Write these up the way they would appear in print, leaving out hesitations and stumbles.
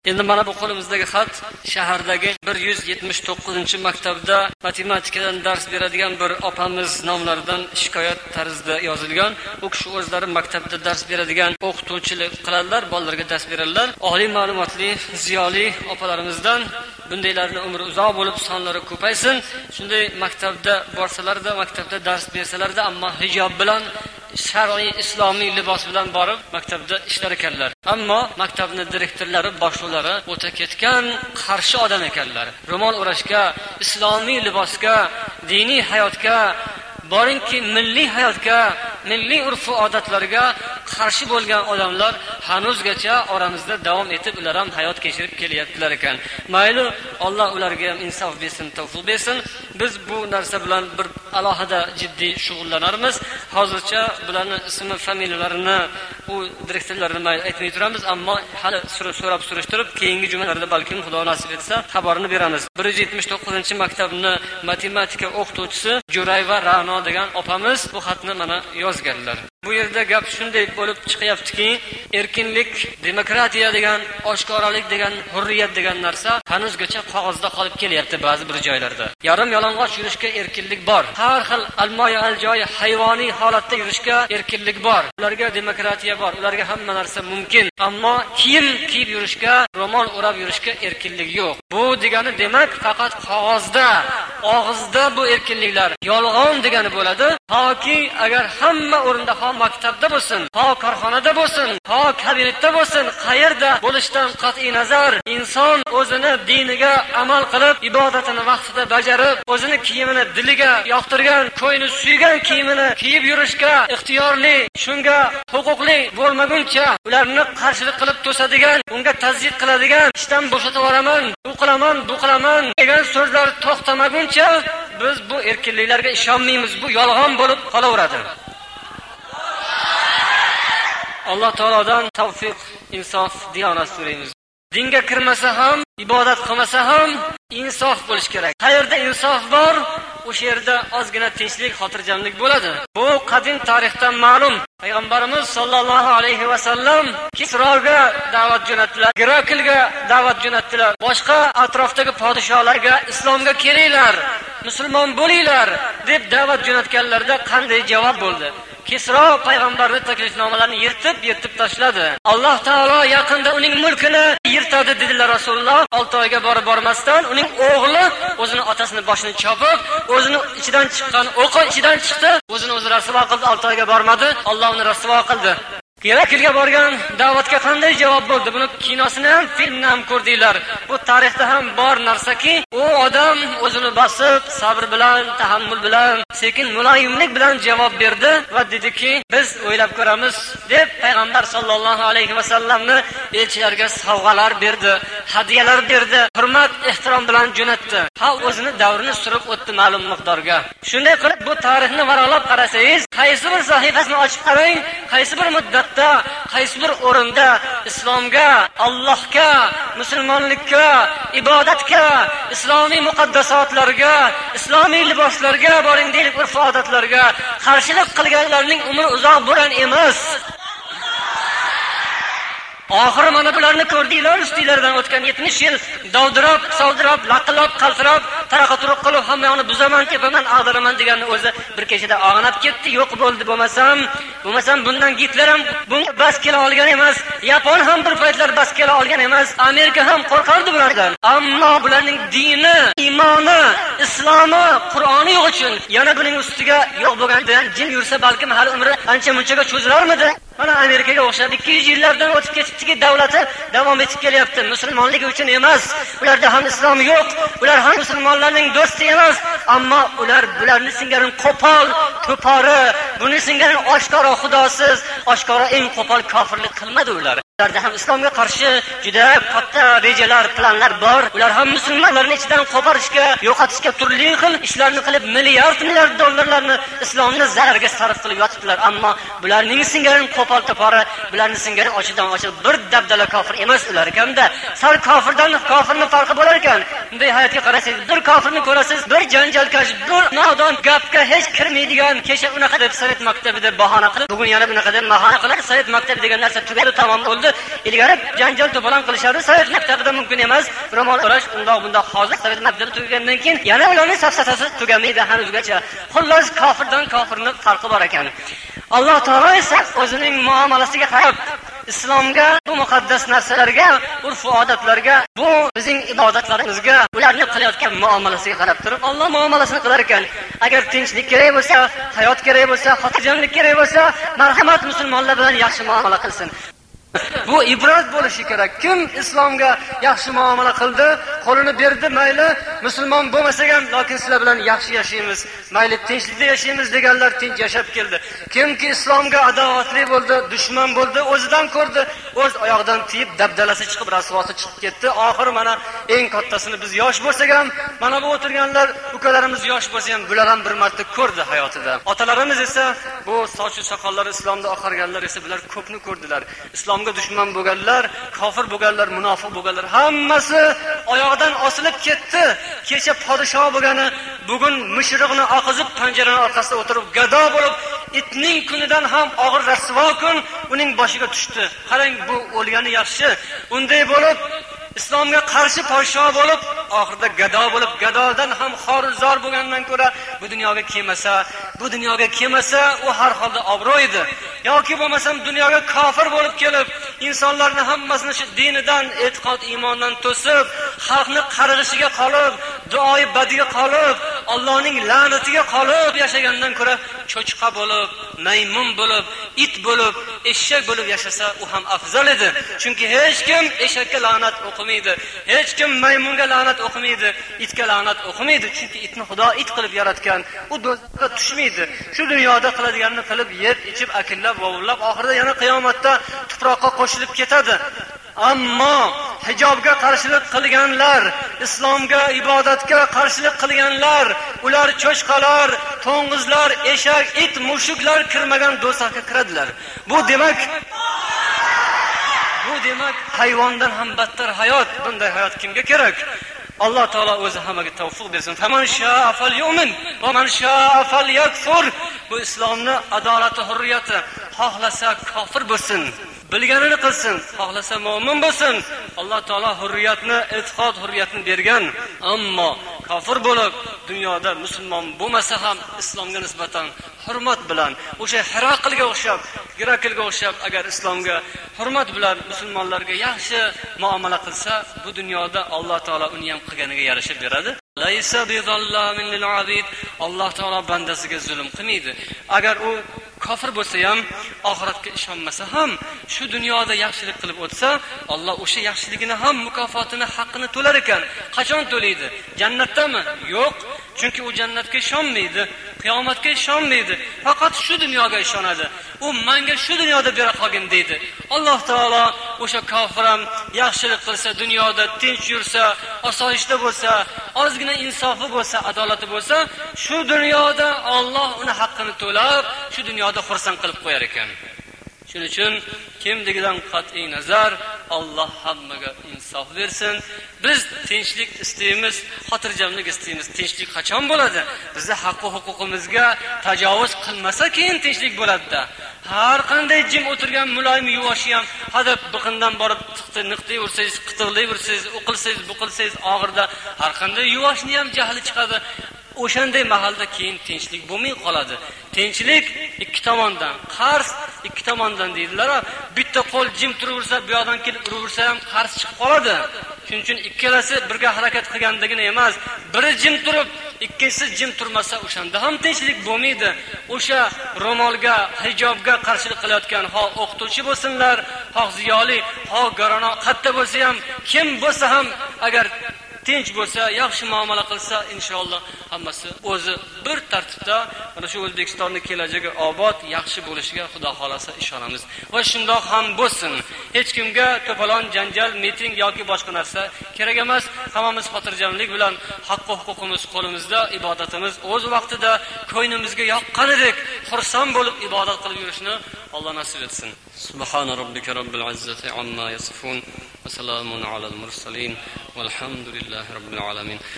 Endi mana bu qo'limizdagi xat shahardagi 179-maktabda matematikadan dars beradigan bir opamiz nomlaridan shikoyat tarzida yozilgan. U kishi o'zlari maktabda dars beradigan o'qituvchilik qiladilar, bolalarga dars beradilar. Oliy ma'lumotli, ziyoli opalarimizdan bundaylarning umri uzoq bo'lib, sonlari ko'paysin. Shunday maktabda borsalarda, maktabda dars bersalarda, ammo hijob bilan shar'iy islomiy libos bilan borib maktabda ishlar ekanlar. Ammo maktabning direktorlari, boshliqlari o'ta ketgan qarshi odam ekanlar. Ro'mol o'rashga, islomiy libosga, diniy hayotga, boringki milliy hayotga, milliy urf-odatlarga qarshi bo'lgan odamlar hanuzgacha oramizda davom etib, ular ham hayot kechirib kelyaptilar ekan. Mayli, Alloh ularga ham insof bersin, tavfiq bersin. Biz bu narsa bilan bir alohida jiddiy shug'ullanarmiz. Hozircha bularning ismi, familiyalarini, u direktorlarini mayli aytmay turamiz, ammo hali so'rab surishtirib, keyingi jumlalarda balkim Xudo nasib etsa xabarini beramiz. 179-maktabning matematika o'qituvchisi Jo'rayeva Ra'no degan opamiz bu xatni mana yozganlar. Bu yerda gap shunday bo'lib chiqyaptiki, erkinlik, demokratiya degan, oshkoralik degan, hurriyat degan narsa hanuzgacha qog'ozda qolib kelyapti ba'zi bir joylarda. Yarim yalang'och yurishga erkinlik bor. Har xil almoy aljoy hayvoniy holatda yurishga erkinlik bor. Ularga demokratiya bor. Ularga hamma narsa mumkin. Ammo kiyim kiyib yurishga, ro'mol o'rab yurishga erkinlik yo'q. Bu degani demak faqat qog'ozda, og'izda bu erkinliklar yolg'on degani bo'ladi. Toki agar hamma o'rinda maktabda bo'lsin, korxonada bo'lsin, kabinetda bo'lsin, qayerda bo'lishidan qat'iy nazar inson o'zini diniga amal qilib, ibodatini vaqtida bajarib, o'zini kiyimini diliga yoqtirgan, ko'ngli suygan kiyimini kiyib yurishga ixtiyorli, shunga huquqli bo'lmaguncha, ularni qarshilik qilib to'sadigan, unga tazyid qiladigan, ishdan bo'shatib yuboraman, bu qilaman degan so'zlar to'xtamaguncha biz bu erkinliklarga ishonmaymiz. Bu yolg'on bo'lib qolaveradi. Alloh taolodan tavfiq, insof, diyonat so'raymiz. Dinga kirmasa ham, ibodat qilmasa ham insof bo'lish kerak. Qayerda insof bor, o'sha yerda ozgina tinchlik, xotirjamlik bo'ladi. Bu qadim tarixdan ma'lum. Payg'ambarimiz sollallohu alayhi va sallam Kisroga da'vat jo'natdilar, Geraklga da'vat jo'natdilar. Boshqa atrofdagi podshohlarga islomga kelinglar, musulmon bo'linglar deb da'vat jo'natganlarda qanday javob bo'ldi? Kisro payg'ambarning taklifnomalarini yirtib tashladi. Alloh taolo yaqinda uning mulkini yirtadi dedilar Rasululloh. 6 oyga borib bormasdan uning o'g'li o'zini otasining boshini chopib, o'zini ichidan chiqqan o'qi ichidan chiqdi, o'zini o'zi rasvo qildi, 6 oyga bormadi, Alloh uni rasvo qildi. Geraklga borgan da'vatga qanday javob bo'ldi? Buni kinosini ham, filmni ham ko'rdinglar. Bu tarixda ham bor narsaki, u odam o'zini bosib, sabr bilan, tahammul bilan, sekin muloyimlik bilan javob berdi va dediki, biz o'ylab ko'ramiz deb payg'ambar sollallohu alayhi va sallamni elchilarga sovg'alar berdi, hadiyalar berdi, hurmat, ehtirom bilan jo'natdi. Ha, o'zini davrini surib o'tdi ma'lum miqdorga. Shunday qilib bu tarixni varaqlab qarasangiz, qaysi bir sahifasini ochib qarang, qaysi bir muddat qaysi bir o'rinda islomga, Allohga, musulmonlikka, ibodatga, islomiy muqaddasotlarga, islomiy liboslarga, boring deylik urf-odatlarga qarshilik qilganlarning umri uzoq bo'lgan emas. Oxiri mana bularni ko'rdinglar, ustinglardan o'tgan 70 yil dovdirab, savdirab, laqillab, qaltirab, taraqa-turuq qilib hammayoni buzaman, tepaman, ag'daraman deganni o'zi bir kechada og'anab ketdi. Yo'q bo'ldi. Bo'lmasam bundan Gitler ham bunga bas kela olgan emas, Yapon ham bir paytlar bas kela olgan emas, Amerika ham qo'rqardi bulardan. Ammo bularning dini, iymoni, islomi, Qur'oni yo'q uchun yana buning ustiga yo'q bo'lganidan jin yursa balkim hali umri ancha-munchaga cho'zilarmidi? Mana Amerikaga o'xshab 200 yillardan o'tib ketibdiki, davlati davom etib kelyapti. Musulmonligi uchun emas. Ularda ham islom yo'q. Ular ham musulmonlarning do'sti emas. Ammo bularni singari qo'pol, to'pori, buni singari oshkora xudosiz, oshkora eng qo'pol kofirlik qilmadi ular. Ularda ham islomga qarshi juda katta rejalar, planlar bor. Ular ham musulmonlarni ichidan qo'porishga, yo'qotishga turli xil ishlarni qilib, milliard dollarlarni islomni zararga sarf qilib yotibdilar. Ammo bularning singari qo'pol to'pori, bularning singari ochidan ochiq bir dabdala kofir emas ular ekan-da. Sal kofirdan kofirning farqi bo'lar ekan. Bunday hayotga qarasangiz, bir kofirni ko'rasiz, bir janjalkash, bir nodon, gapga hech kirmaydigan, kecha unaqa deb Sovet maktabida bahona qilib, bugun yana bunaqa deb bahona qilib, Sovet maktabi degan narsa tugadi, tamom bo'ldi. Ilgari janjal to'polon qilishardi, Sovet maktabida mumkin emas. Ro'mol o'rash undoq bundoq. Hozir Sovet maktabida tugagandan keyin yana ularning safsatasi tugamaydi hanuzgacha. Xullas kofirdan kofirning farqi bor ekan. Alloh taolo esa o'zining muomalasiga qarab islomga, bu muqaddas narsalarga, urf-odatlarga, bu bizning ibodatlarimizga, ularni qilayotgan muomalasiga qarab turib, Alloh muomalasini qilar ekan. Agar tinchlik kerak bo'lsa, hayot kerak bo'lsa, xotirjamlik kerak bo'lsa, marhamat musulmonlar bilan yaxshi muomala qilsin. Bu ibrat bo'lishi kerak. Kim islomga yaxshi muomala qildi, qo'lini berdi, mayli musulmon bo'lmasak ham, lekin sizlar bilan yaxshi yashaymiz, mayli tinchlikda yashaymiz deganlar tinch yashab keldi. Kimki islomga adovatli bo'ldi, dushman bo'ldi, o'zidan ko'rdi, o'z oyoqdan tiyib dabdalasi chiqib, rasvosi chiqib ketdi. Oxir mana eng kattasini biz yosh bo'lsak ham, mana bu o'tirganlar ukalarimiz yosh bo'lsa ham, bular ham bir marta ko'rdi hayotida. Otalarimiz esa bu sochi soqollari islomda oqarganlar esa bular ko'pni ko'rdilar. Islomga dushman bo'lganlar, kofir bo'lganlar, munofiq bo'lganlar hammasi oyoqdan osilib ketdi. Kecha podshoh bo'lgani, bugun mushrikni oqizib panjaraning orqasida o'tirib gado bo'lib, itning kunidan ham og'ir rasvo kun uning boshiga tushdi. Qarang, bu o'lgani yaxshi. Unday bo'lib islomga qarshi podshoh bo'lib, oxirida gado bo'lib, gadodan ham xorizor bo'lgandan ko'ra bu dunyoga kelmasa, u har holda obro' edi. Yoki bo'lmasam dunyoga kofir bo'lib kelib, insonlarni hammasini shu dinidan, e'tiqod, iymondan to'sib, xalqni qarg'ishiga qolib, duoi badiga qolib, Allohning la'natiga qolib yashagandan ko'ra cho'chqa bo'lib, maymun bo'lib, it bo'lib, eshak bo'lib yashasa u ham afzal edi. Chunki hech kim eshakka la'nat o'qimaydi, hech kim maymunga la'nat o'qimaydi, itga la'nat o'qimaydi. Chunki itni Xudo it qilib yaratgan, u do'zaxga tushmaydi. Shu dunyoda qiladiganini qilib, yeb, ichib, akillab, vovullab, oxirida yana qiyomatda tuproqqa qo'shilib ketadi. Ammo hijobga qarshilik qilganlar, islomga, ibodatga qarshilik qilganlar, ular cho'chqalar, to'ng'izlar, eshak, it, mushuklar kirmagan do'zaxga kiradilar. Bu demak hayvondan ham battar hayot. Bunday hayot kimga kerak? Alloh taolo o'zi hammaga tavfiq bersin. Faman sha'a falyu'min va man sha'a falyakfur. Bu islomni adolati, hurriyati. Xohlasa kofir bo'lsin, bilganini qilsin, xohlasa mu'min bo'lsin. Alloh taolo hurriyatni, e'tiqod hurriyatini bergan. Ammo kofir bo'lib, dunyoda musulmon bo'lmasa ham islomga nisbatan hurmat bilan, o'sha Hiraqlga o'xshab, agar islomga hurmat bilan musulmonlarga yaxshi muomala qilsa, bu dunyoda Alloh taolo uni ham qilganiga yarashib beradi. Laysa bizallamin lil abid. Alloh taolo bandasiga zulm qilmaydi. Agar u kofir bo'lsa ham, oxiratga ishonmasa ham, shu dunyoda yaxshilik qilib o'tsa, Alloh o'sha yaxshiligini ham mukofotini, haqqini to'lar ekan. Qachon to'laydi? Jannatdami? Yo'q. Chunki u jannatga ishonmaydi, qiyomatga ishonmaydi. Faqat shu dunyoga ishonadi. U menga shu dunyoda bera qolgin deydi. Alloh taolo o'sha kofir ham yaxshilik qilsa, dunyoda tinch yursa, osoyishta bo'lsa, ozgina insofi bo'lsa, adolati bo'lsa, shu dunyoda Alloh uni haqqini to'lab, shu dunyoda xursand qilib qo'yar ekan. Shuning uchun kimligidan qat'iy nazar Alloh hammaga insof bersin. Biz tinchlik istaymiz, xotirjamlik istaymiz. Tinchlik qachon bo'ladi? Bizning haq va huquqimizga tajovuz qilmasa keyin tinchlik bo'ladi-da. Har qanday jim o'tirgan muloyim yuvoshi ham hadab biqindan borib niqtay ursangiz, qitiqlay ursangiz, o'qilsangiz, bu qilsangiz og'irda har qanday yuvoshni ham jahli chiqadi. O'shanday mahalda keyin tinchlik bo'lmay qoladi. Tinchlik ikki tomondan, qars ikki tomondan deydilar. Bitta qo'l jim turaversa, bu yoqdan kelib uraversa ham qars chiqib qoladi. Shuning uchun ikkalasi birga harakat qilgandagina emas, biri jim turib, ikkisi jim turmasa, o'shanda ham tinchlik bo'lmaydi. O'sha ro'molga, hijobga qarshilik qilayotgan ho o'qituvchi bo'lsinlar, ho ziyoli, ho garano qatta bo'lsa ham, kim bo'lsa ham agar tinch bo'lsa, yaxshi muomala qilsa, inshaalloh hammasi o'zi bir tartibda mana shu O'zbekistonning kelajagi obod, yaxshi bo'lishiga Xudo xolasa ishonamiz. Va shundoq ham bo'lsin. Hech kimga to'polon, janjal, miting yoki boshqa narsa kerak emas. Hammamiz xotirjamlik bilan haq va huquqimiz qo'limizda, ibodatimiz o'z vaqtida ko'nglimizga yoqqanidek xursand bo'lib ibodat qilib yurishni Alloh nasib etsin. Subhana robbika robbil izzati amma yasifun va salamun alal mursalin valhamdulillahi robbil alamin.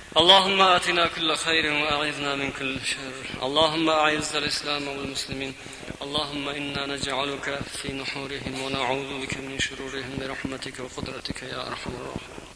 اللهم آتنا كل خير وأعذنا من كل شر. اللهم أعز الإسلام والمسلمين. اللهم إنا نجعلك في نحورهم ونعوذ بك من شرورهم برحمتك وقدرتك يا أرحم الراحمين.